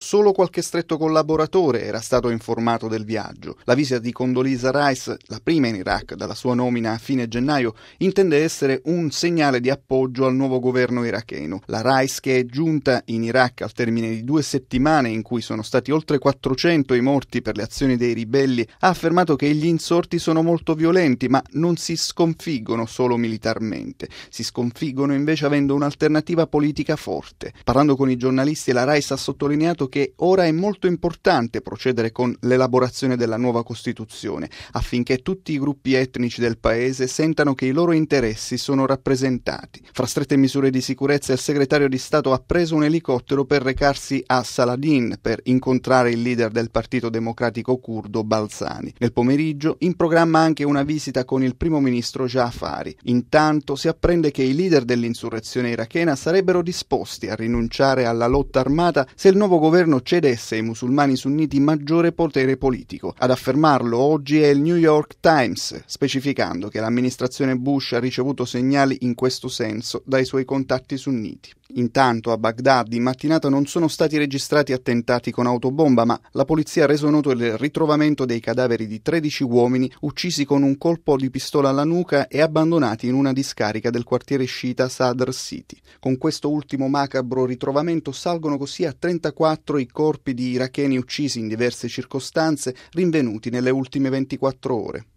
solo qualche stretto collaboratore era stato informato del viaggio. La visita di Condoleezza Rice, la prima in Iraq dalla sua nomina a fine gennaio, intende essere un segnale di appoggio al nuovo governo iracheno. La Rice, che è giunta in Iraq al termine di 2 settimane in cui sono stati oltre 400 i morti per le azioni dei ribelli, ha affermato che gli insorti sono molto violenti, ma non si sconfiggono solo militarmente. Si sconfiggono invece avendo un'alternativa politica forte. Parlando con i giornalisti, la Rice ha sottolineato che ora è molto importante procedere con l'elaborazione della nuova Costituzione, affinché tutti i gruppi etnici del paese sentano che i loro interessi sono rappresentati. Fra strette misure di sicurezza, il segretario di Stato ha preso un elicottero per recarsi a Saladin per incontrare il leader del Partito Democratico curdo Balzani. Nel pomeriggio in programma anche una visita con il primo ministro Jafari. Intanto si apprende che i leader dell'insurrezione irachena sarebbero disposti a rinunciare alla lotta armata se il nuovo governo cedesse ai musulmani sunniti maggiore potere politico. Ad affermarlo oggi è il New York Times, specificando che l'amministrazione Bush ha ricevuto segnali in questo senso dai suoi contatti sunniti. Intanto a Baghdad in mattinata non sono stati registrati attentati con autobomba, ma la polizia ha reso noto il ritrovamento dei cadaveri di 13 uomini uccisi con un colpo di pistola alla nuca e abbandonati in una discarica del quartiere sciita Sadr City. Con questo ultimo macabro ritrovamento salgono così a 34 i corpi di iracheni uccisi in diverse circostanze rinvenuti nelle ultime 24 ore.